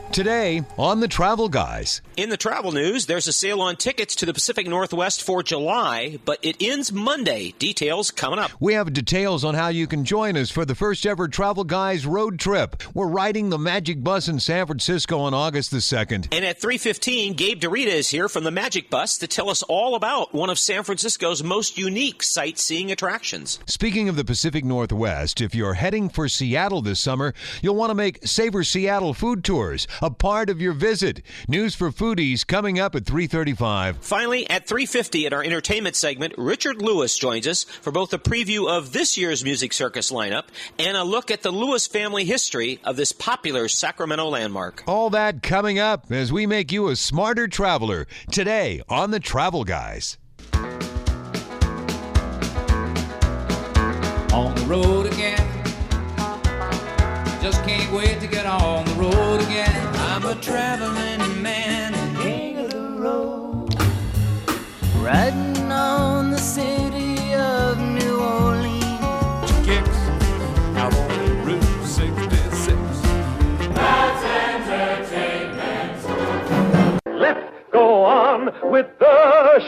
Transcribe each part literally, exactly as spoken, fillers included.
Today on the Travel Guys. In the travel news, there's a sale on tickets to the Pacific Northwest for July, but it ends Monday. Details coming up. We have details on how you can join us for the first ever Travel Guys road trip. We're riding the Magic Bus in San Francisco on August the second. And at three fifteen, Gabe DeRita is here from the Magic Bus to tell us all about one of San Francisco's most unique sightseeing attractions. Speaking of the Pacific Northwest, if you're heading for Seattle this summer, you'll want to make Savor Seattle food tours a part of your visit. News for foodies coming up at three thirty-five. Finally, at three fifty in our entertainment segment, Richard Lewis joins us for both a preview of this year's Music Circus lineup and a look at the Lewis family history of this popular Sacramento landmark. All that coming up as we make you a smarter traveler today on the Travel Guys. On the road again. Just can't wait to get on the road again. I'm a traveling man, king of the road. Riding on the city of New Orleans. Kicks out on Route sixty-six. That's entertainment. Let's go on with the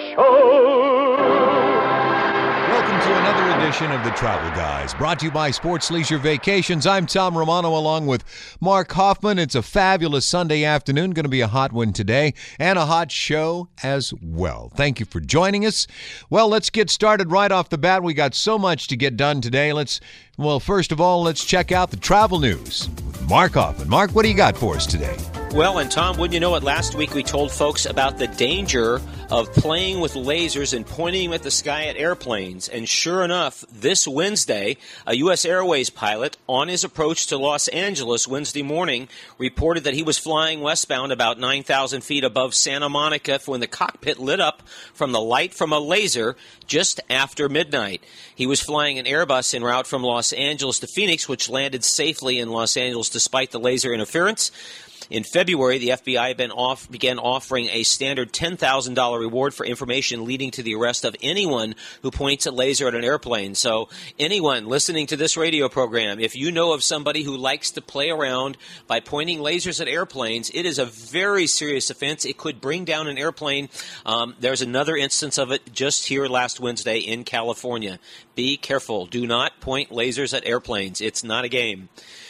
show. Welcome to another edition of the Travel Guys, brought to you by Sports Leisure Vacations. I'm Tom Romano along with Mark Hoffman. It's a fabulous Sunday afternoon, going to be a hot one today, and a hot show as well. Thank you for joining us. Well, let's get started right off the bat. We got so much to get done today. Let's, well, first of all, let's check out the travel news with Mark Hoffman. Mark, what do you got for us today? Well, and Tom, wouldn't you know it, last week we told folks about the danger of playing with lasers and pointing them at the sky at airplanes. And sure enough, this Wednesday, a U S Airways pilot on his approach to Los Angeles Wednesday morning reported that he was flying westbound about nine thousand feet above Santa Monica when the cockpit lit up from the light from a laser just after midnight. He was flying an Airbus en route from Los Angeles to Phoenix, which landed safely in Los Angeles despite the laser interference. In February, the F B I been off, began offering a standard ten thousand dollars reward for information leading to the arrest of anyone who points a laser at an airplane. So anyone listening to this radio program, if you know of somebody who likes to play around by pointing lasers at airplanes, it is a very serious offense. It could bring down an airplane. Um, there's another instance of it just here last Wednesday in California. Be careful. Do not point lasers at airplanes. It's not a game.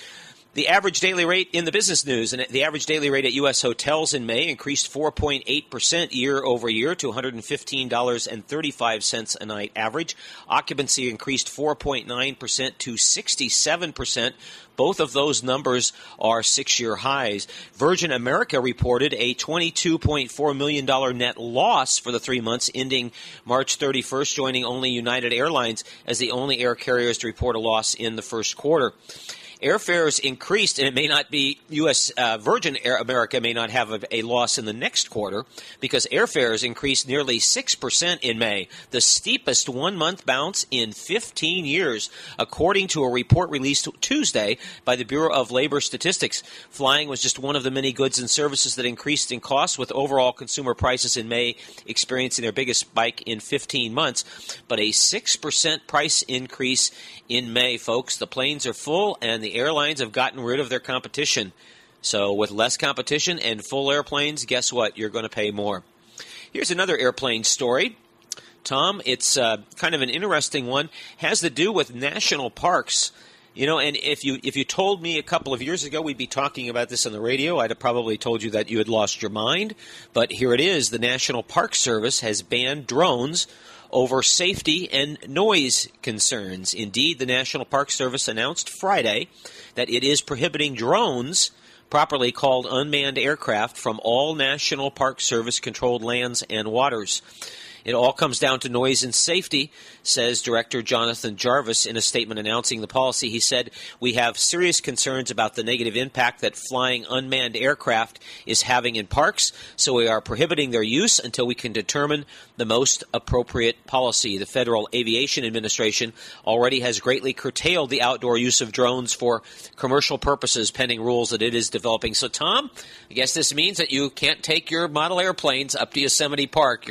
The average daily rate in the business news, and the average daily rate at U S hotels in May increased four point eight percent year over year to one hundred fifteen dollars and thirty-five cents a night average. Occupancy increased four point nine percent to sixty-seven percent. Both of those numbers are six-year highs. Virgin America reported a twenty-two point four million dollars net loss for the three months ending March thirty-first, joining only United Airlines as the only air carriers to report a loss in the first quarter. Airfares increased, and it may not be U S. Uh, Virgin Air America may not have a, a loss in the next quarter because airfares increased nearly six percent in May, the steepest one-month bounce in fifteen years, according to a report released Tuesday by the Bureau of Labor Statistics. Flying was just one of the many goods and services that increased in cost, with overall consumer prices in May experiencing their biggest spike in fifteen months. But a six percent price increase in May, folks. The planes are full, and the airlines have gotten rid of their competition. So with less competition and full airplanes, guess what? You're going to pay more. Here's another airplane story. Tom, it's uh, kind of an interesting one. Has to do with national parks. You know, and if you if you told me a couple of years ago we'd be talking about this on the radio, I'd have probably told you that you had lost your mind. But here it is. The National Park Service has banned drones over safety and noise concerns. Indeed, the National Park Service announced Friday that it is prohibiting drones, properly called unmanned aircraft, from all National Park Service-controlled lands and waters. It all comes down to noise and safety, says Director Jonathan Jarvis in a statement announcing the policy. He said, "We have serious concerns about the negative impact that flying unmanned aircraft is having in parks, so we are prohibiting their use until we can determine the most appropriate policy." The Federal Aviation Administration already has greatly curtailed the outdoor use of drones for commercial purposes, pending rules that it is developing. So, Tom, I guess this means that you can't take your model airplanes up to Yosemite Park. You're going to have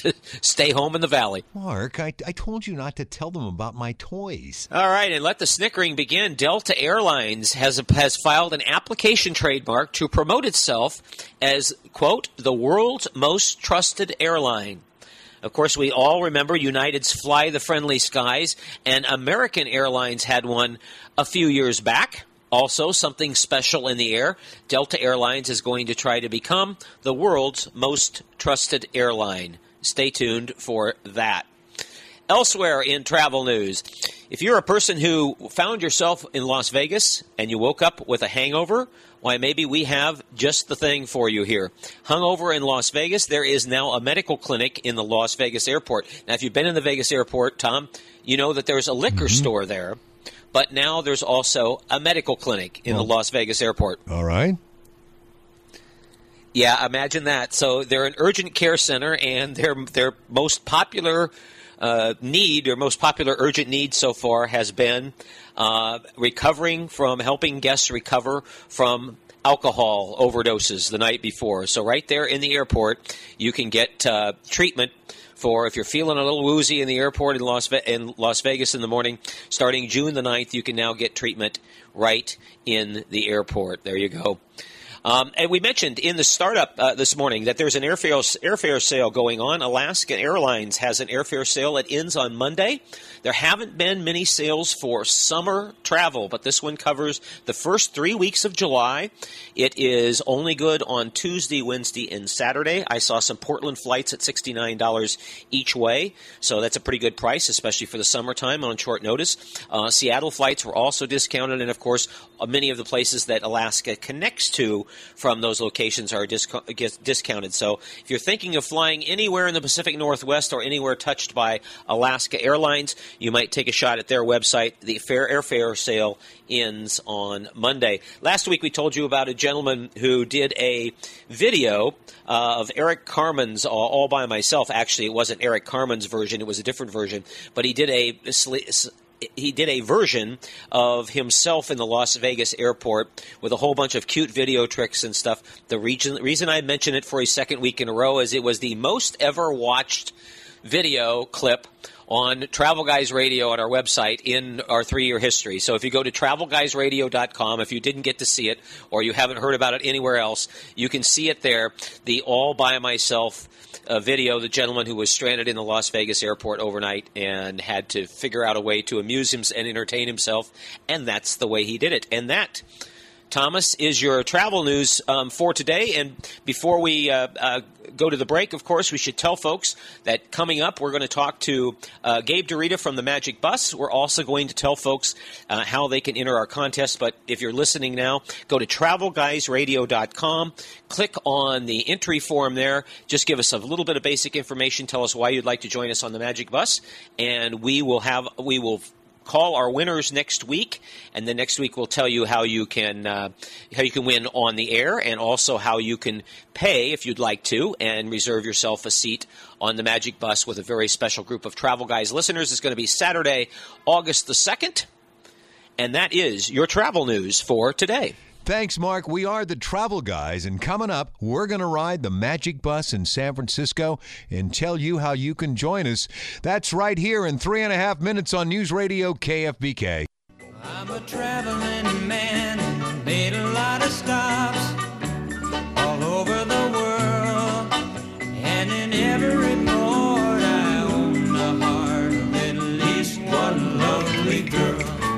to stay home in the valley. Mark, I, I told you not to tell them about my toys. All right, and let the snickering begin. Delta Airlines has has filed an application trademark to promote itself as, quote, the world's most trusted airline. Of course, we all remember United's Fly the Friendly Skies, and American Airlines had one a few years back. Also, something special in the air. Delta Airlines is going to try to become the world's most trusted airline. Stay tuned for that. Elsewhere in travel news, if you're a person who found yourself in Las Vegas and you woke up with a hangover, why, maybe we have just the thing for you here. Hungover in Las Vegas, there is now a medical clinic in the Las Vegas airport. Now, if you've been in the Vegas airport, Tom, you know that there's a liquor mm-hmm. store there. But now there's also a medical clinic in well, the Las Vegas airport. All right. Yeah, imagine that. So they're an urgent care center, and their their most popular uh, need, or most popular urgent need so far has been uh, recovering from, helping guests recover from alcohol overdoses the night before. So right there in the airport, you can get uh, treatment for if you're feeling a little woozy in the airport in Las, Ve- in Las Vegas in the morning. Starting June the ninth, you can now get treatment right in the airport. There you go. Um, and we mentioned in the startup uh, this morning that there's an airfare, airfare sale going on. Alaska Airlines has an airfare sale. It ends on Monday. There haven't been many sales for summer travel, but this one covers the first three weeks of July. It is only good on Tuesday, Wednesday, and Saturday. I saw some Portland flights at sixty-nine dollars each way, so that's a pretty good price, especially for the summertime on short notice. Uh, Seattle flights were also discounted, and, of course, uh, many of the places that Alaska connects to from those locations are disco- discounted. So if you're thinking of flying anywhere in the Pacific Northwest or anywhere touched by Alaska Airlines, you might take a shot at their website. The fair airfare sale ends on Monday. Last week we told you about a gentleman who did a video uh, of Eric Carmen's all, all by Myself. Actually, it wasn't Eric Carmen's version. It was a different version. But he did a... He did a version of himself in the Las Vegas airport with a whole bunch of cute video tricks and stuff. The reason, reason I mention it for a second week in a row is it was the most ever watched video clip on Travel Guys Radio on our website in our three-year history. So if you go to travel guys radio dot com, if you didn't get to see it or you haven't heard about it anywhere else, you can see it there, the All By Myself uh, video, the gentleman who was stranded in the Las Vegas airport overnight and had to figure out a way to amuse himself and entertain himself, and that's the way he did it. And that, Thomas, is your travel news um, for today. And before we uh, uh, go to the break, of course, we should tell folks that coming up, we're going to talk to uh, Gabe Dorita from the Magic Bus. We're also going to tell folks uh, how they can enter our contest. But if you're listening now, go to travel guys radio dot com, click on the entry form there. Just give us a little bit of basic information. Tell us why you'd like to join us on the Magic Bus, and we will have we will. call our winners next week, and then next week we'll tell you how you can uh, how you can win on the air, and also how you can pay if you'd like to and reserve yourself a seat on the Magic Bus with a very special group of Travel Guys listeners. It's going to be Saturday, August the second, and that is your travel news for today. Thanks, Mark. We are the Travel Guys, and coming up, we're going to ride the Magic Bus in San Francisco and tell you how you can join us. That's right here in three and a half minutes on News Radio K F B K. I'm a traveling man, made a lot of stops all over the world, and in every port I own the heart of at least one lovely girl.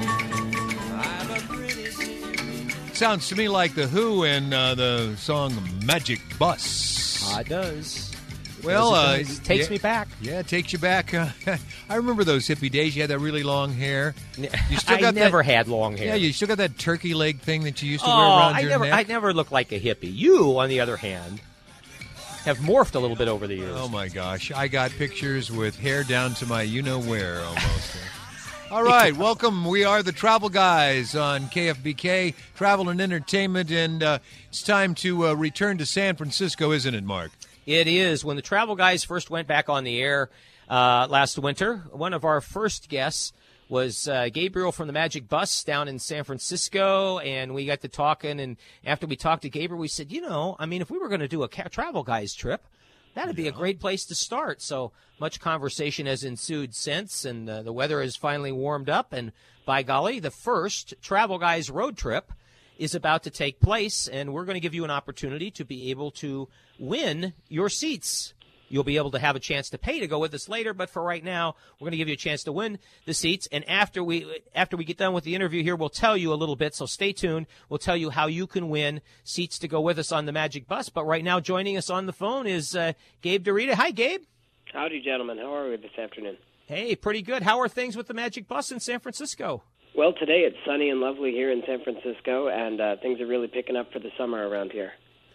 Sounds to me like The Who and uh, the song Magic Bus. Ah, it does. It well, does, it, uh, does. it takes yeah, me back. Yeah, it takes you back. Uh, I remember those hippie days. You had that really long hair. You still I got never that, had long hair. Yeah, you still got that turkey leg thing that you used to oh, wear around I your never, neck. I never looked like a hippie. You, on the other hand, have morphed a little bit over the years. Oh, my gosh. I got pictures with hair down to my you-know-where almost. All right, welcome. We are the Travel Guys on K F B K, Travel and Entertainment, and uh, it's time to uh, return to San Francisco, isn't it, Mark? It is. When the Travel Guys first went back on the air uh, last winter, one of our first guests was uh, Gabriel from the Magic Bus down in San Francisco, and we got to talking, and after we talked to Gabriel, we said, you know, I mean, if we were going to do a ca- Travel Guys trip, That'd be a great place to start. So much conversation has ensued since, and uh, the weather has finally warmed up. And by golly, the first Travel Guys road trip is about to take place, and we're going to give you an opportunity to be able to win your seats. You'll be able to have a chance to pay to go with us later, but for right now, we're going to give you a chance to win the seats. And after we after we get done with the interview here, we'll tell you a little bit, so stay tuned. We'll tell you how you can win seats to go with us on the Magic Bus. But right now, joining us on the phone is uh, Gabe Dorita. Hi, Gabe. Howdy, gentlemen. How are we this afternoon? Hey, pretty good. How are things with the Magic Bus in San Francisco? Well, today it's sunny and lovely here in San Francisco, and uh, things are really picking up for the summer around here.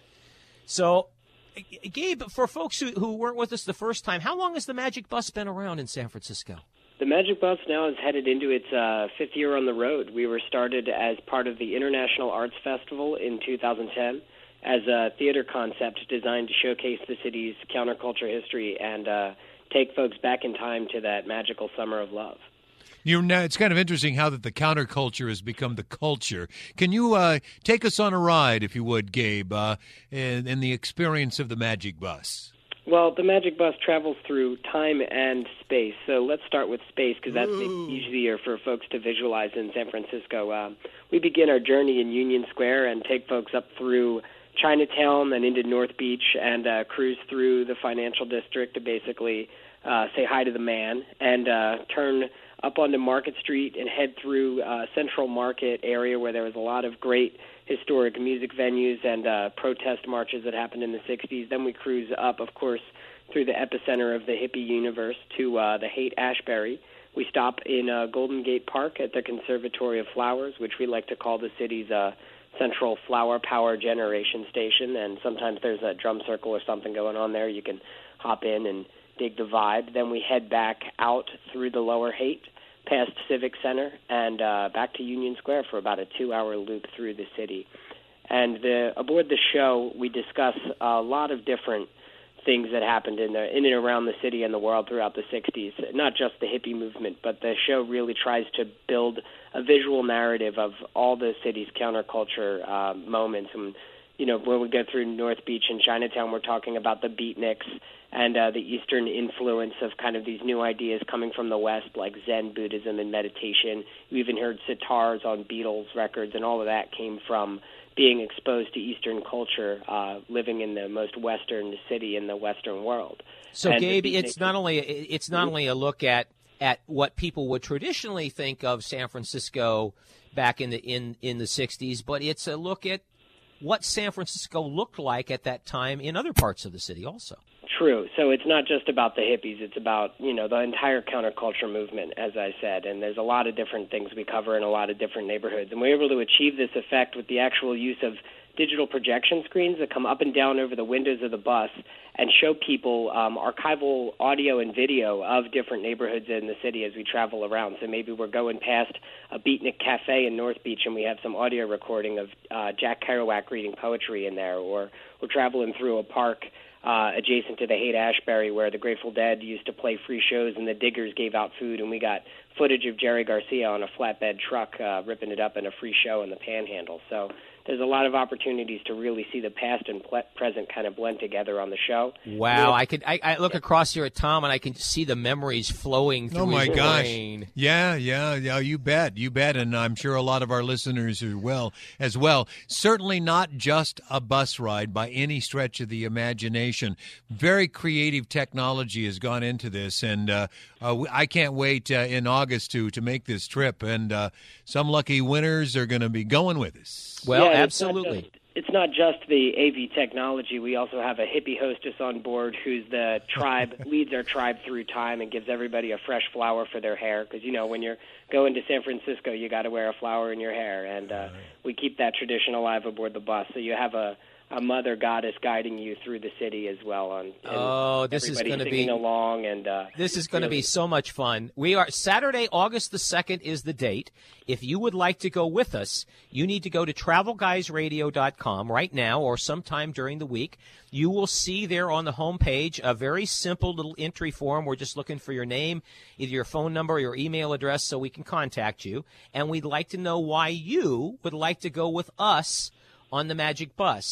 So, Gabe, for folks who, who weren't with us the first time, how long has the Magic Bus been around in San Francisco? The Magic Bus now is headed into its uh, fifth year on the road. We were started as part of the International Arts Festival in two thousand ten as a theater concept designed to showcase the city's counterculture history and uh, take folks back in time to that magical summer of love. You know, it's kind of interesting how that the counterculture has become the culture. Can you uh, take us on a ride, if you would, Gabe, uh, in, in the experience of the Magic Bus? Well, the Magic Bus travels through time and space. So let's start with space because that's Ooh. easier for folks to visualize in San Francisco. Uh, we begin our journey in Union Square and take folks up through Chinatown and into North Beach and uh, cruise through the financial district to basically uh, say hi to the man and uh, turn up onto Market Street and head through uh, Central Market area where there was a lot of great historic music venues and uh, protest marches that happened in the sixties. Then we cruise up, of course, through the epicenter of the hippie universe to uh, the Haight-Ashbury. We stop in uh, Golden Gate Park at the Conservatory of Flowers, which we like to call the city's uh, central flower power generation station, and sometimes there's a drum circle or something going on there. You can hop in and dig the vibe. Then we head back out through the Lower Haight, past Civic Center, and uh, back to Union Square for about a two-hour loop through the city. And the, aboard the show, we discuss a lot of different things that happened in, the, in and around the city and the world throughout the sixties, not just the hippie movement, but the show really tries to build a visual narrative of all the city's counterculture uh, moments. And, you know, when we go through North Beach and Chinatown, we're talking about the beatniks and uh, the Eastern influence of kind of these new ideas coming from the West, like Zen Buddhism and meditation. You even heard sitars on Beatles records, and all of that came from being exposed to Eastern culture, uh, living in the most Western city in the Western world. So, and Gabe, it's not only it's not only a look at at what people would traditionally think of San Francisco back in the in in the sixties, but it's a look at what San Francisco looked like at that time in other parts of the city also. True. So it's not just about the hippies. It's about, you know, the entire counterculture movement, as I said. And there's a lot of different things we cover in a lot of different neighborhoods. And we're able to achieve this effect with the actual use of digital projection screens that come up and down over the windows of the bus and show people um, archival audio and video of different neighborhoods in the city as we travel around. So maybe we're going past a beatnik cafe in North Beach and we have some audio recording of uh, Jack Kerouac reading poetry in there, or we're traveling through a park Uh, adjacent to the Haight-Ashbury where the Grateful Dead used to play free shows and the Diggers gave out food, and we got footage of Jerry Garcia on a flatbed truck uh, ripping it up in a free show in the Panhandle. So there's a lot of opportunities to really see the past and ple- present kind of blend together on the show. Wow, I could I, I look across here at Tom and I can see the memories flowing through Oh my his gosh! brain. Yeah, yeah, yeah. You bet, you bet, and I'm sure a lot of our listeners are well as well. Certainly not just a bus ride by any stretch of the imagination. Very creative technology has gone into this, and uh, uh, I can't wait uh, in August to to make this trip. And uh, some lucky winners are going to be going with us. Well, yeah, absolutely. It's not, just, it's not just the A V technology. We also have a hippie hostess on board who's the tribe, leads our tribe through time and gives everybody a fresh flower for their hair. Because, you know, when you're going to San Francisco, you got to wear a flower in your hair. And uh, we keep that tradition alive aboard the bus. So you have a, a mother goddess guiding you through the city as well. On oh, this is going to be along, and uh, this is going to be so much fun. We are Saturday, August the second is the date. If you would like to go with us, you need to go to travel guys radio dot com right now or sometime during the week. You will see there on the homepage a very simple little entry form. We're just looking for your name, either your phone number or your email address so we can contact you. And we'd like to know why you would like to go with us on the Magic Bus.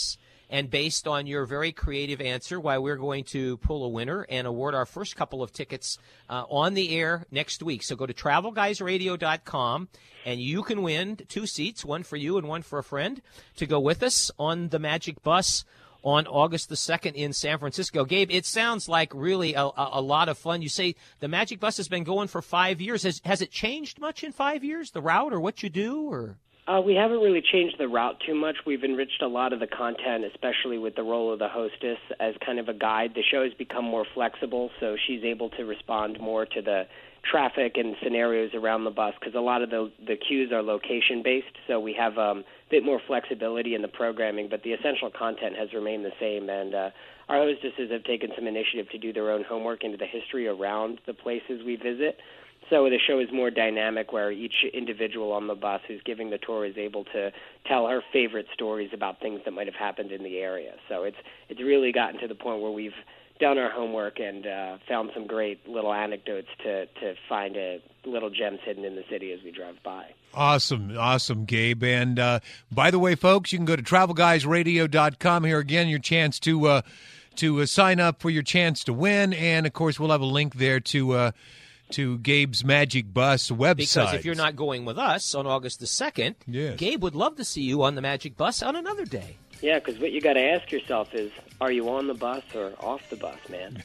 And based on your very creative answer, why we're going to pull a winner and award our first couple of tickets uh, on the air next week. So go to travel guys radio dot com, and you can win two seats, one for you and one for a friend, to go with us on the Magic Bus on August the second in San Francisco. Gabe, it sounds like really a, a, a lot of fun. You say the Magic Bus has been going for five years. Has, has it changed much in five years, the route or what you do? Or Uh, we haven't really changed the route too much. We've enriched a lot of the content, especially with the role of the hostess as kind of a guide. The show has become more flexible, so she's able to respond more to the traffic and scenarios around the bus, because a lot of the the cues are location-based, so we have um, a bit more flexibility in the programming, but the essential content has remained the same, and uh, our hostesses have taken some initiative to do their own homework into the history around the places we visit. So the show is more dynamic, where each individual on the bus who's giving the tour is able to tell her favorite stories about things that might have happened in the area. So it's it's really gotten to the point where we've done our homework and uh, found some great little anecdotes to, to find a little gems hidden in the city as we drive by. Awesome, awesome, Gabe. And uh, by the way, folks, you can go to travel guys radio dot com. Here again, your chance to uh, to uh, sign up for your chance to win. And, of course, we'll have a link there to uh, to Gabe's Magic Bus website. Because if you're not going with us on August the second, yes. Gabe would love to see you on the Magic Bus on another day. Yeah, because what you got to ask yourself is, are you on the bus or off the bus, man?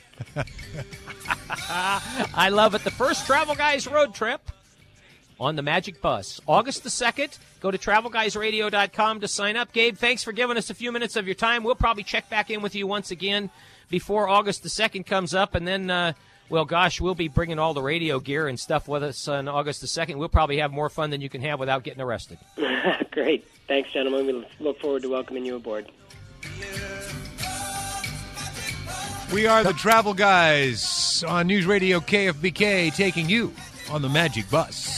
I love it. The first Travel Guys road trip on the Magic Bus. August the second. Go to travel guys radio dot com to sign up. Gabe, thanks for giving us a few minutes of your time. We'll probably check back in with you once again before August the second comes up, and then, uh, well, gosh, we'll be bringing all the radio gear and stuff with us on August the second. We'll probably have more fun than you can have without getting arrested. Great. Thanks, gentlemen. We look forward to welcoming you aboard. We are the Travel Guys on News Radio K F B K, taking you on the Magic Bus.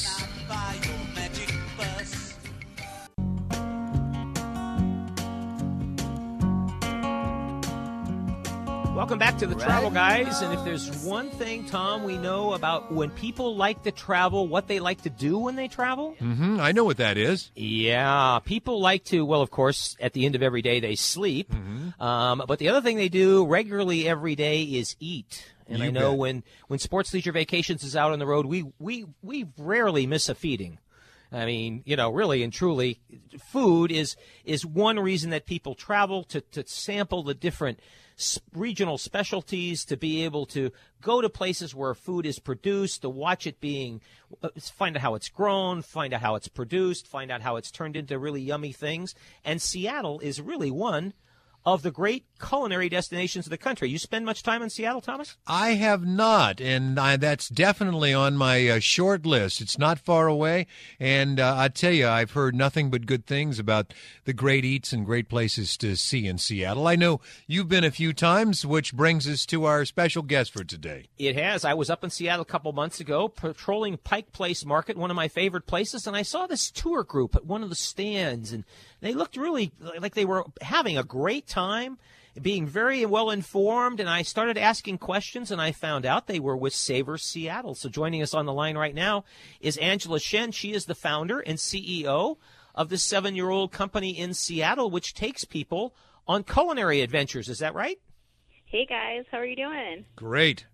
Welcome back to the Travel Guys, and if there's one thing, Tom, we know about when people like to travel, what they like to do when they travel. Mm-hmm. I know what that is. Yeah, people like to, well, of course, at the end of every day they sleep, Mm-hmm. um, but the other thing they do regularly every day is eat. And You I know bet. when, when Sports Leisure Vacations is out on the road, we, we, we rarely miss a feeding. I mean, you know, really and truly, food is is one reason that people travel, to, to sample the different s- regional specialties, to be able to go to places where food is produced, to watch it being, uh, find out how it's grown, find out how it's produced, find out how it's turned into really yummy things. And Seattle is really one of the great culinary destinations of the country. You spend much time in Seattle, Thomas? I have not, and I, that's definitely on my uh, short list. It's not far away, and uh, I tell you, I've heard nothing but good things about the great eats and great places to see in Seattle. I know you've been a few times, which brings us to our special guest for today. It has. I was up in Seattle a couple months ago, patrolling Pike Place Market, one of my favorite places, and I saw this tour group at one of the stands, and they looked really like they were having a great time, being very well informed, and I started asking questions, and I found out they were with Savor Seattle. So joining us on the line right now is Angela Shen. She is the founder and C E O of this seven-year-old company in Seattle, which takes people on culinary adventures. Is that right? Hey, guys. How are you doing? Great.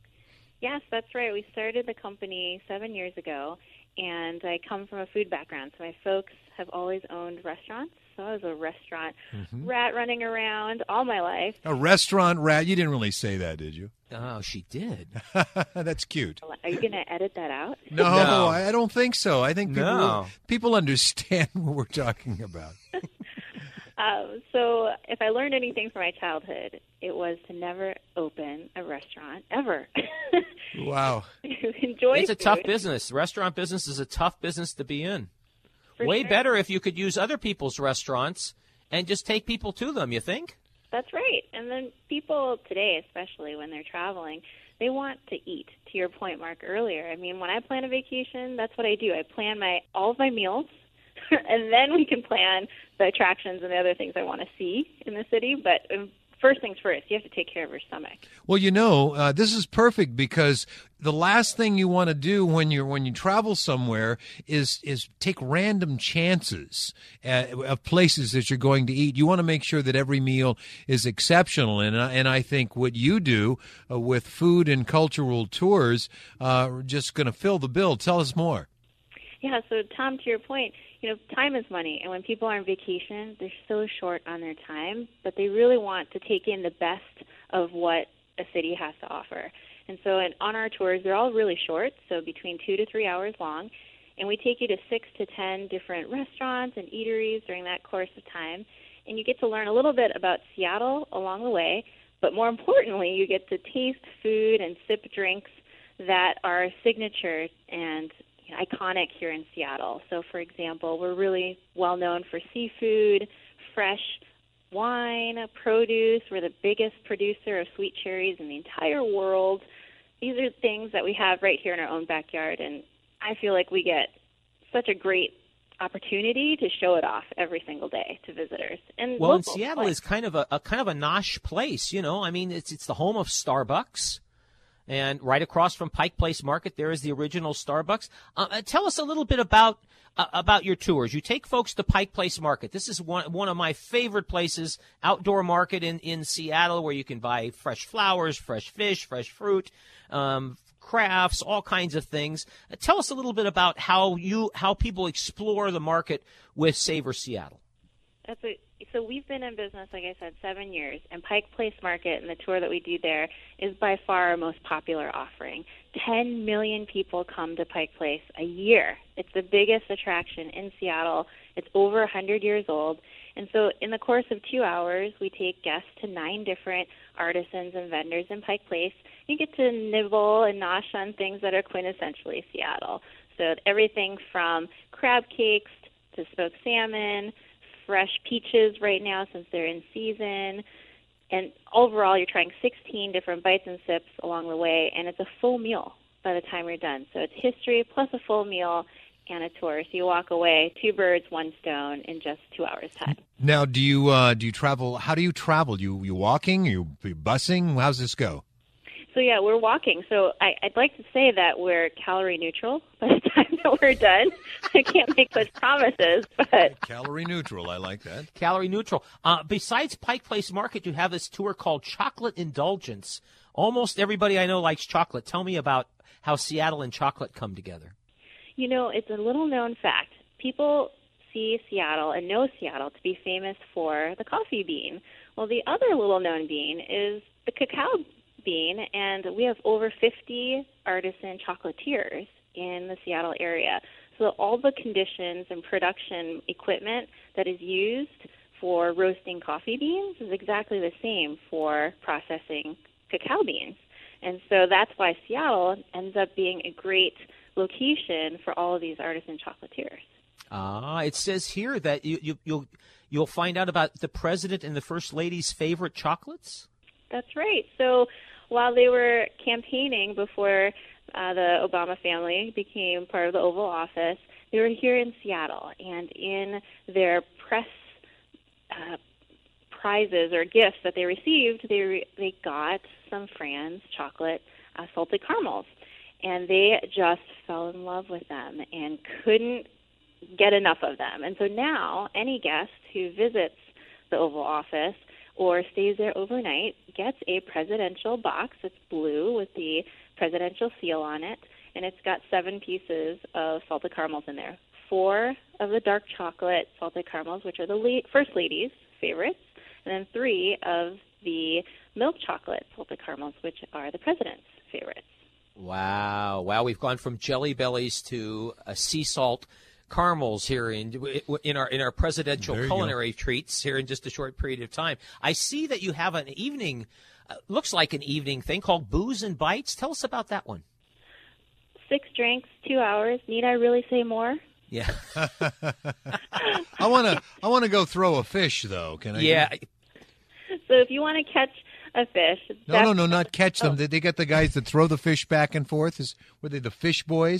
Yes, that's right. We started the company seven years ago, and I come from a food background. So my folks have always owned restaurants. So I was a restaurant Mm-hmm. rat running around all my life. A restaurant rat. You didn't really say that, did you? Oh, she did. That's cute. Are you going to edit that out? No, No. I don't think so. I think people, No. people understand what we're talking about. Um, so if I learned anything from my childhood, it was to never open a restaurant, ever. Wow. Enjoy It's a food. tough business. Restaurant business is a tough business to be in. For Way sure. better if you could use other people's restaurants and just take people to them, you think? That's right. And then people today, especially when they're traveling, they want to eat. To your point, Mark, earlier. I mean, when I plan a vacation, that's what I do. I plan my all of my meals, and then we can plan the attractions and the other things I want to see in the city. But um, first things first, you have to take care of your stomach. Well, you know, uh, this is perfect because the last thing you want to do when you're when you travel somewhere is is take random chances uh, of places that you're going to eat. You want to make sure that every meal is exceptional, and uh, and I think what you do uh, with food and cultural tours uh, are just going to fill the bill. Tell us more. Yeah, so Tom, to your point, you know, time is money, and when people are on vacation, they're so short on their time, but they really want to take in the best of what a city has to offer. And so in, on our tours, they're all really short, so between two to three hours long, and we take you to six to ten different restaurants and eateries during that course of time, and you get to learn a little bit about Seattle along the way, but more importantly, you get to taste food and sip drinks that are signature and iconic here in Seattle. So, for example, we're really well known for seafood, fresh wine, produce. We're the biggest producer of sweet cherries in the entire world. These are things that we have right here in our own backyard, and I feel like we get such a great opportunity to show it off every single day to visitors. And well, locals, and Seattle like, is kind of a, a kind of a nosh place, you know. I mean, it's it's the home of Starbucks. And right across from Pike Place Market, there is the original Starbucks. Uh, tell us a little bit about uh, about your tours. You take folks to Pike Place Market. This is one one of my favorite places, outdoor market in, in Seattle, where you can buy fresh flowers, fresh fish, fresh fruit, um, crafts, all kinds of things. Uh, tell us a little bit about how you how people explore the market with Savor Seattle. That's a So we've been in business, like I said, seven years, and Pike Place Market and the tour that we do there is by far our most popular offering. Ten million people come to Pike Place a year. It's the biggest attraction in Seattle. It's over one hundred years old. And so in the course of two hours, we take guests to nine different artisans and vendors in Pike Place. You get to nibble and nosh on things that are quintessentially Seattle. So everything from crab cakes to smoked salmon, fresh peaches right now since they're in season. And overall, you're trying sixteen different bites and sips along the way, and it's a full meal by the time you're done. So it's history plus a full meal and a tour. So you walk away, two birds, one stone in just two hours' time. Now, do you uh, do you travel? How do you travel? You you walking? You, you busing? How's this go? So, yeah, we're walking. So I, I'd like to say that we're calorie neutral by the time that we're done. I can't make such promises, but... Calorie neutral. I like that. Calorie neutral. Uh, besides Pike Place Market, you have this tour called Chocolate Indulgence. Almost everybody I know likes chocolate. Tell me about how Seattle and chocolate come together. You know, it's a little-known fact. People see Seattle and know Seattle to be famous for the coffee bean. Well, the other little-known bean is the cacao bean, and we have over fifty artisan chocolatiers in the Seattle area. So all the conditions and production equipment that is used for roasting coffee beans is exactly the same for processing cacao beans. And so that's why Seattle ends up being a great location for all of these artisan chocolatiers. Ah, it says here that you, you, you'll you'll find out about the president and the first lady's favorite chocolates. That's right. So while they were campaigning before uh, the Obama family became part of the Oval Office, they were here in Seattle, and in their press uh, prizes or gifts that they received, they re- they got some Franz chocolate uh, salted caramels, and they just fell in love with them and couldn't get enough of them. And so now any guest who visits the Oval Office or stays there overnight gets a presidential box. It's blue with the presidential seal on it, and it's got seven pieces of salted caramels in there. Four of the dark chocolate salted caramels, which are the la- first lady's favorites, and then three of the milk chocolate salted caramels, which are the president's favorites. Wow. Wow, we've gone from Jelly Bellies to a sea salt caramels here in in our in our presidential culinary go. treats here in just a short period of time. I see that you have an evening, uh, looks like an evening thing called Booze and Bites. Tell us about that one. Six drinks, two hours. Need I really say more? Yeah. I want to I want to go throw a fish though. Can I? Yeah. So if you want to catch a fish, no, no, no, not catch them. Oh. They, they get the guys that throw the fish back and forth. Is were they the fish boys?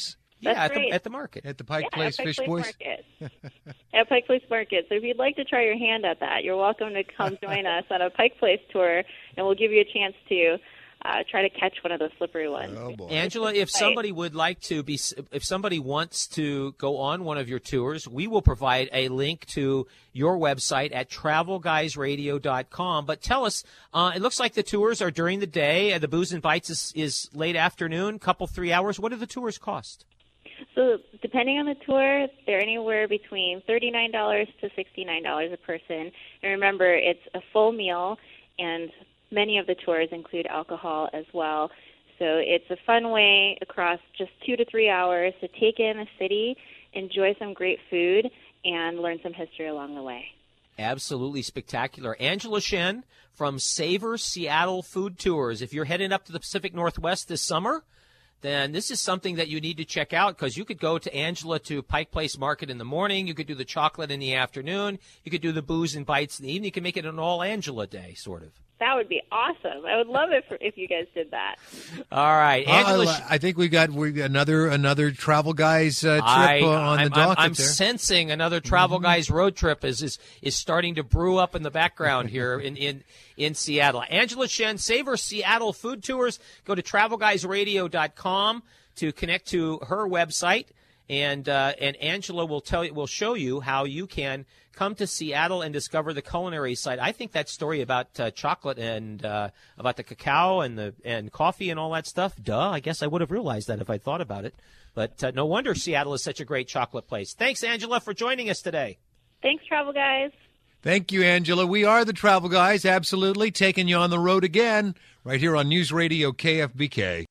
Yeah, That's at the, right. at the market. At the Pike Yeah, Place at Pike Fish Place Boys? Market. At Pike Place Market. So if you'd like to try your hand at that, you're welcome to come join us on a Pike Place tour, and we'll give you a chance to uh, try to catch one of those slippery ones. Oh, boy. Angela, if somebody would like to be, if somebody wants to go on one of your tours, we will provide a link to your website at travel guys radio dot com. But tell us, uh, it looks like the tours are during the day, and the Booze and Bites is, is late afternoon, couple, three hours. What do the tours cost? So depending on the tour, they're anywhere between thirty-nine dollars to sixty-nine dollars a person. And remember, it's a full meal, and many of the tours include alcohol as well. So it's a fun way across just two to three hours to take in the city, enjoy some great food, and learn some history along the way. Absolutely spectacular. Angela Shen from Savor Seattle Food Tours. If you're heading up to the Pacific Northwest this summer, then this is something that you need to check out, because you could go to Angela to Pike Place Market in the morning. You could do the chocolate in the afternoon. You could do the Booze and Bites in the evening. You can make it an all Angela day, sort of. That would be awesome. I would love it for, if you guys did that. All right. Angela, Uh, I think we got we another another Travel Guys uh, trip I, uh, on I'm, the docket I'm, I'm there. sensing another Travel Mm-hmm. Guys road trip is, is is starting to brew up in the background here in, in, in Seattle. Angela Shen, Savor Seattle Food Tours. Go to travel guys radio dot com to connect to her website, and uh, and Angela will tell you will show you how you can come to Seattle and discover the culinary site. I think that story about uh, chocolate and uh, about the cacao and the and coffee and all that stuff, duh, I guess I would have realized that if I thought about it. But uh, no wonder Seattle is such a great chocolate place. Thanks, Angela, for joining us today. Thanks, Travel Guys. Thank you, Angela. We are the Travel Guys, absolutely, taking you on the road again, right here on News Radio K F B K.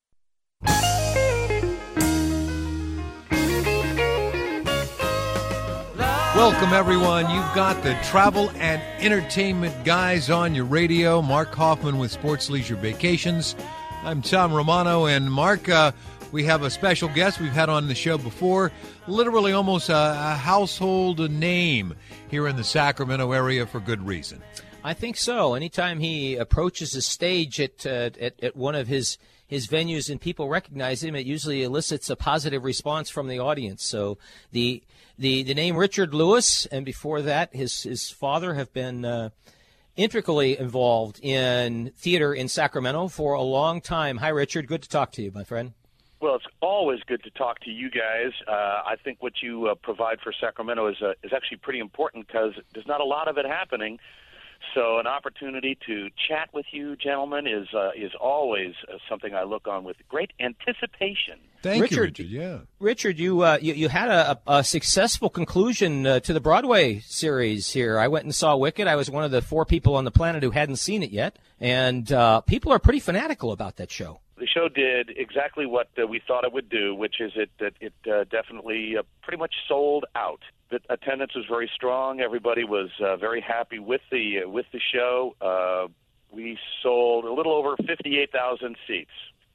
Welcome, everyone. You've got the Travel and Entertainment Guys on your radio. Mark Hoffman with Sports Leisure Vacations. I'm Tom Romano, and Mark, uh, we have a special guest we've had on the show before, literally almost a, a household name here in the Sacramento area for good reason. I think so. Anytime he approaches a stage at uh, at, at one of his his venues and people recognize him, it usually elicits a positive response from the audience. So the the the name Richard Lewis, and before that, his his father have been uh, intricately involved in theater in Sacramento for a long time. Hi, Richard. Good to talk to you, my friend. Well, it's always good to talk to you guys. Uh, I think what you uh, provide for Sacramento is uh, is actually pretty important, because there's not a lot of it happening. So an opportunity to chat with you, gentlemen, is uh, is always uh, something I look on with great anticipation. Thank Richard, you, Richard. Yeah, Richard, you uh, you, you had a, a successful conclusion uh, to the Broadway series here. I went and saw Wicked. I was one of the four people on the planet who hadn't seen it yet, and uh, people are pretty fanatical about that show. The show did exactly what uh, we thought it would do, which is it it, it uh, definitely uh, pretty much sold out. The attendance was very strong. Everybody was uh, very happy with the uh, with the show. Uh, we sold a little over fifty-eight thousand seats.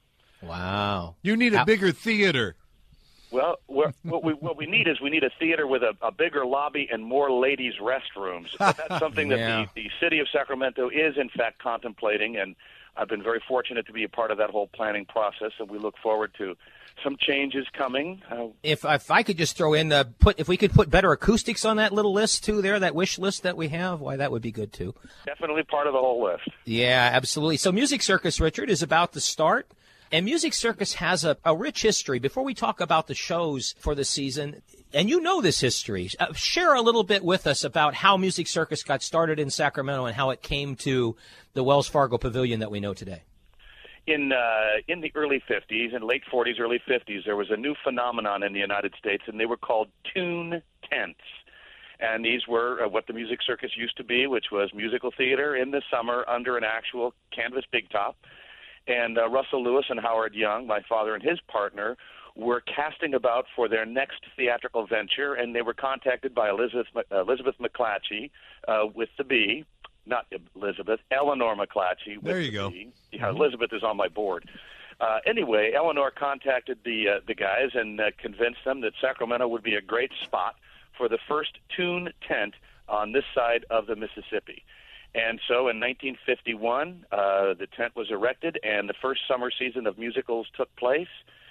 Wow! You need a bigger theater. Well, we're, what we what we need is we need a theater with a, a bigger lobby and more ladies' restrooms. But that's something that Yeah. the, the city of Sacramento is in fact contemplating, and I've been very fortunate to be a part of that whole planning process, and we look forward to some changes coming. Uh, If if I could just throw in uh, put if we could put better acoustics on that little list too, there that wish list that we have, why that would be good too. definitely part of the whole list. Yeah, absolutely. So Music Circus, Richard, is about to start. And Music Circus has a, a rich history. Before we talk about the shows for the season, and you know this history, uh, share a little bit with us about how Music Circus got started in Sacramento and how it came to the Wells Fargo Pavilion that we know today. In uh, in the early fifties, in late forties, early fifties, there was a new phenomenon in the United States, and they were called tune tents. And these were uh, what the Music Circus used to be, which was musical theater in the summer under an actual canvas big top. And uh, Russell Lewis and Howard Young, my father and his partner, were casting about for their next theatrical venture, and they were contacted by Elizabeth uh, Elizabeth McClatchy uh, with the B, not Elizabeth, Eleanor McClatchy. With There you the go. B. Yeah, mm-hmm. Elizabeth is on my board. Uh, anyway, Eleanor contacted the uh, the guys and uh, convinced them that Sacramento would be a great spot for the first tune tent on this side of the Mississippi. And so in nineteen fifty-one, uh, the tent was erected, and the first summer season of musicals took place.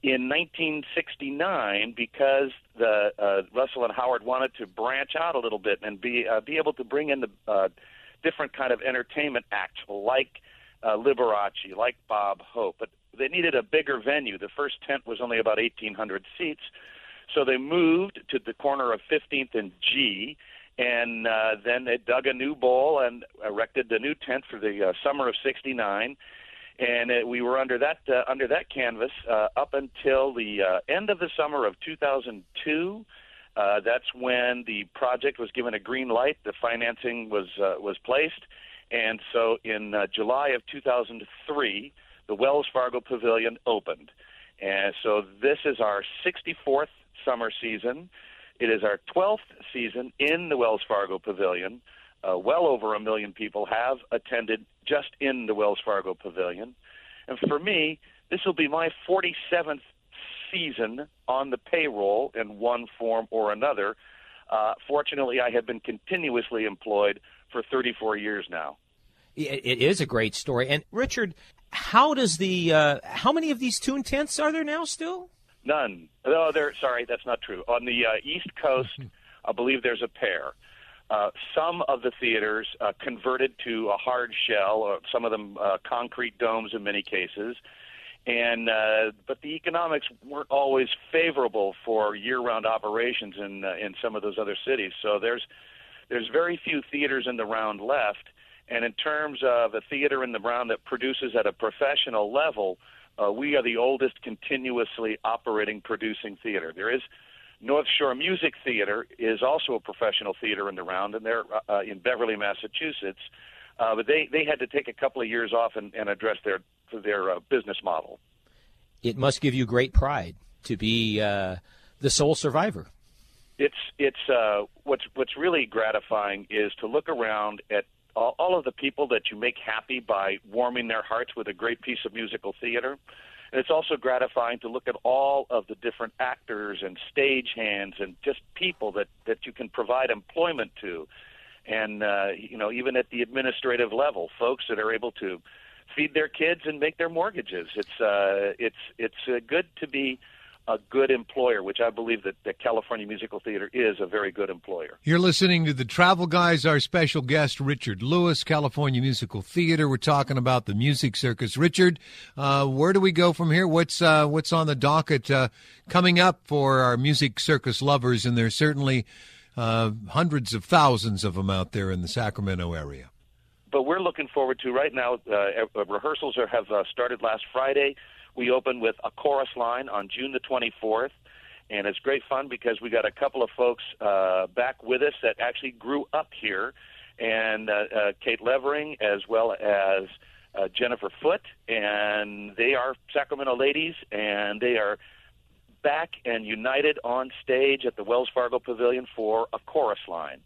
in nineteen sixty-nine, because the uh, Russell and Howard wanted to branch out a little bit and be uh, be able to bring in the uh, different kind of entertainment acts like uh, Liberace, like Bob Hope, but they needed a bigger venue. The first tent was only about eighteen hundred seats, so they moved to the corner of fifteenth and G, and uh, then they dug a new bowl and erected the new tent for the uh, summer of sixty-nine. And uh, we were under that uh, under that canvas uh, up until the uh, end of the summer of two thousand two. Uh, that's when the project was given a green light. The financing was uh, was placed, and so in uh, July of two thousand three, the Wells Fargo Pavilion opened. And so this is our sixty-fourth summer season. It is our twelfth season in the Wells Fargo Pavilion. Uh, well over a million people have attended just in the Wells Fargo Pavilion. And for me, this will be my forty-seventh season on the payroll in one form or another. Uh, fortunately, I have been continuously employed for thirty-four years now. It, it is a great story. And Richard, how does the uh, how many of these tune tents are there now still? None. Oh, there. Sorry, that's not true. On the uh, East Coast, I believe there's a pair. Uh, some of the theaters uh, converted to a hard shell, or some of them uh, concrete domes in many cases, and uh, but the economics weren't always favorable for year-round operations in uh, in some of those other cities. So there's there's very few theaters in the round left, and in terms of a theater in the round that produces at a professional level, uh, we are the oldest continuously operating producing theater. There is North Shore Music Theater is also a professional theater in the round, and they're uh, in Beverly, Massachusetts. Uh, but they, they had to take a couple of years off and, and address their their uh, business model. It must give you great pride to be uh, the sole survivor. It's it's uh, what's what's really gratifying is to look around at all, all of the people that you make happy by warming their hearts with a great piece of musical theater. And it's also gratifying to look at all of the different actors and stagehands and just people that, that you can provide employment to. And, uh, you know, even at the administrative level, folks that are able to feed their kids and make their mortgages. It's, uh, it's, it's uh, good to be a good employer, which I believe that the California Musical Theater is a very good employer. You're listening to The Travel Guys. Our special guest, Richard Lewis, California Musical Theater. We're talking about the Music Circus. Richard, uh, where do we go from here? What's uh, what's on the docket uh, coming up for our Music Circus lovers? And there's certainly uh, hundreds of thousands of them out there in the Sacramento area. But we're looking forward to right now, uh, rehearsals are, have uh, started last Friday. We opened with a chorus line on June the twenty-fourth, and it's great fun because we got a couple of folks uh, back with us that actually grew up here, and uh, uh, Kate Levering as well as uh, Jennifer Foote, and they are Sacramento ladies, and they are back and united on stage at the Wells Fargo Pavilion for a chorus line.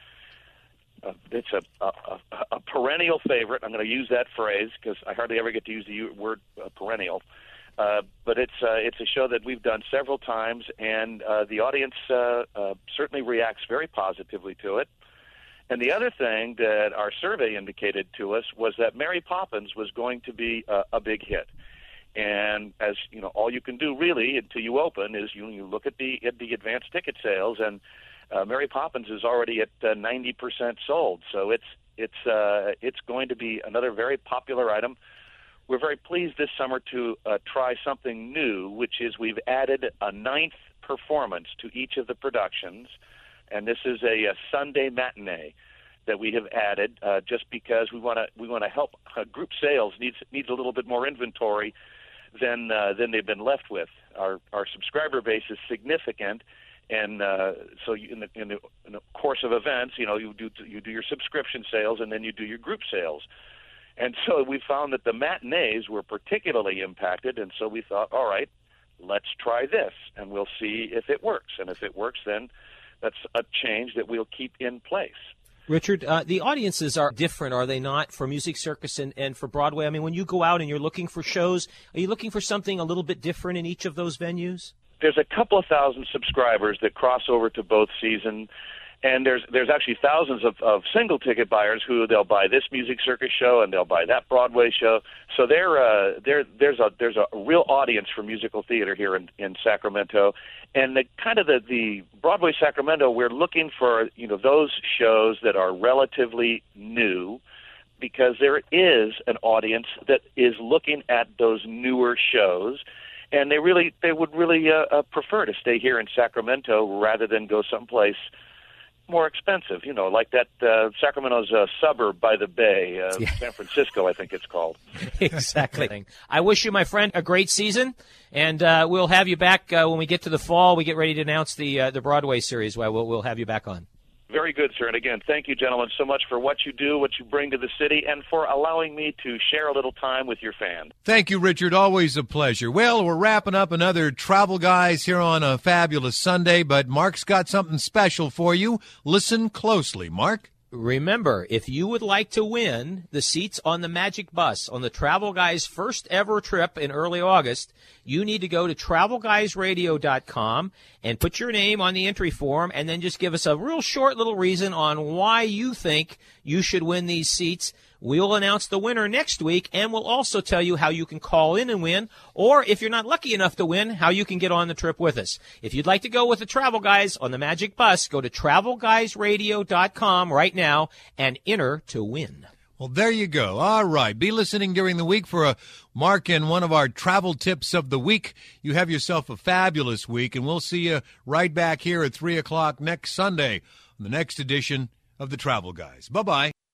Uh, it's a, a, a perennial favorite. I'm going to use that phrase because I hardly ever get to use the word uh, perennial. Uh, but it's uh, it's a show that we've done several times, and uh, the audience uh, uh, certainly reacts very positively to it. And the other thing that our survey indicated to us was that Mary Poppins was going to be a, a big hit. And as you know, all you can do really until you open is you, you look at the at the advanced ticket sales, and uh, Mary Poppins is already at uh, ninety percent sold. So it's it's uh, it's going to be another very popular item. We're very pleased this summer to uh, try something new, which is we've added a ninth performance to each of the productions, and this is a, a Sunday matinee that we have added uh, just because we want to we want to help uh, group sales needs needs a little bit more inventory than uh, than they've been left with. Our our subscriber base is significant, and uh, so you, in, the, in, the, in the course of events, you know, you do you do your subscription sales and then you do your group sales. And so we found that the matinees were particularly impacted, and so we thought, all right, let's try this, and we'll see if it works. And if it works, then that's a change that we'll keep in place. Richard, uh, the audiences are different, are they not, for Music Circus and, and for Broadway? I mean, when you go out and you're looking for shows, are you looking for something a little bit different in each of those venues? There's a couple of thousand subscribers that cross over to both seasons. And there's there's actually thousands of, of single ticket buyers who they'll buy this music circus show and they'll buy that Broadway show. So there uh, there there's a there's a real audience for musical theater here in, in Sacramento, and the kind of the, the Broadway Sacramento, we're looking for you know those shows that are relatively new, because there is an audience that is looking at those newer shows. And they really, they would really uh, uh, prefer to stay here in Sacramento rather than go someplace more expensive. You know, like that uh, Sacramento's uh, suburb by the bay, uh, yeah. San Francisco, I think it's called. Exactly. I wish you, my friend, a great season, and uh, we'll have you back uh, when we get to the fall. We get ready to announce the uh, the Broadway series. Well, we'll we'll have you back on. Very good, sir. And again, thank you, gentlemen, so much for what you do, what you bring to the city, and for allowing me to share a little time with your fans. Thank you, Richard. Always a pleasure. Well, we're wrapping up another Travel Guys here on a fabulous Sunday, but Mark's got something special for you. Listen closely, Mark. Remember, if you would like to win the seats on the Magic Bus on the Travel Guys' first ever trip in early August, you need to go to travel guys radio dot com and put your name on the entry form, and then just give us a real short little reason on why you think you should win these seats. We'll announce the winner next week, and we'll also tell you how you can call in and win, or if you're not lucky enough to win, how you can get on the trip with us. If you'd like to go with the Travel Guys on the Magic Bus, go to travel guys radio dot com right now and enter to win. Well, there you go. All right. Be listening during the week for a Mark and one of our travel tips of the week. You have yourself a fabulous week, and we'll see you right back here at three o'clock next Sunday on the next edition of the Travel Guys. Bye-bye.